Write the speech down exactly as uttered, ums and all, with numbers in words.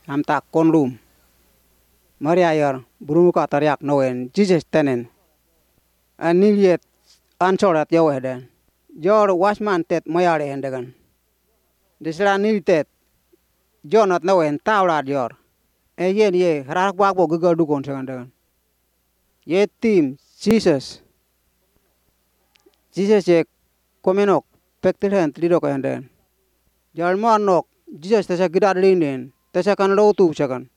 am tak konlum. Mari ayar burumuka tariak noen Jesus tenen. Aniliet ansorat yaweden. Jor wasman tet moyare hendegan. Disra nilitet jonat noen tawlad jor. E yen ye rak wakbo gugal dukon segandegan. Ye tim Jesus. Jesus ye komenok pektilen lidok hendegan. Jor monok Jesus tesa gidad linen. Tesa kan lo tu segan.